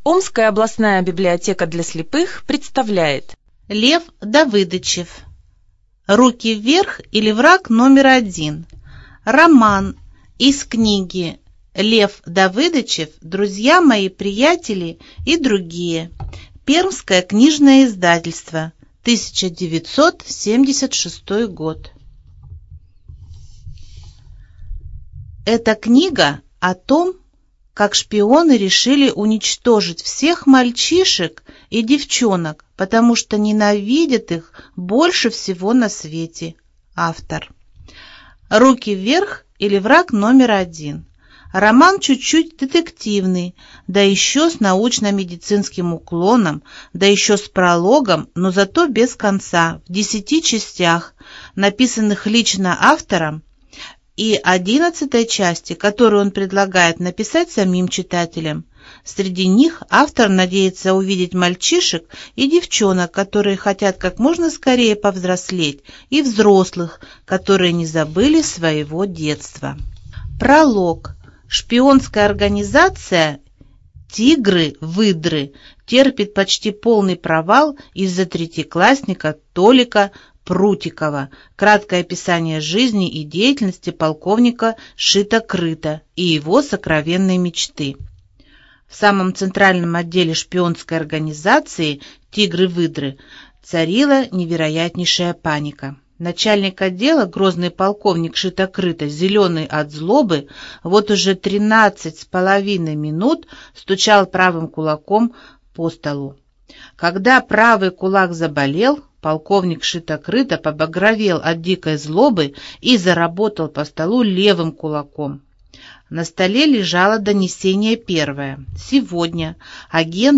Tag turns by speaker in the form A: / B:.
A: Омская областная библиотека для слепых представляет
B: Лев Давыдычев. «Руки вверх» или «Враг номер один». Роман из книги «Лев Давыдычев. Друзья мои, приятели и другие». Пермское книжное издательство. 1976 год. Эта книга о том, как шпионы решили уничтожить всех мальчишек и девчонок, потому что ненавидят их больше всего на свете. Автор. «Руки вверх» или «Враг номер один». Роман чуть-чуть детективный, да еще с научно-медицинским уклоном, да еще с прологом, но зато без конца, в 10 частях, написанных лично автором, и 11 части, которую он предлагает написать самим читателям. Среди них автор надеется увидеть мальчишек и девчонок, которые хотят как можно скорее повзрослеть, и взрослых, которые не забыли своего детства. Пролог. Шпионская организация «Тигры-выдры» терпит почти полный провал из-за третьеклассника Толика Прутикова. Краткое описание жизни и деятельности полковника Шита-Крыта и его сокровенной мечты. В самом центральном отделе шпионской организации «Тигры-выдры» царила невероятнейшая паника. Начальник отдела, грозный полковник Шита-Крыта, зеленый от злобы, вот уже 13,5 минут стучал правым кулаком по столу. Когда правый кулак заболел, полковник Шита-Крыта побагровел от дикой злобы и заработал по столу левым кулаком. На столе лежало донесение первое. Сегодня агент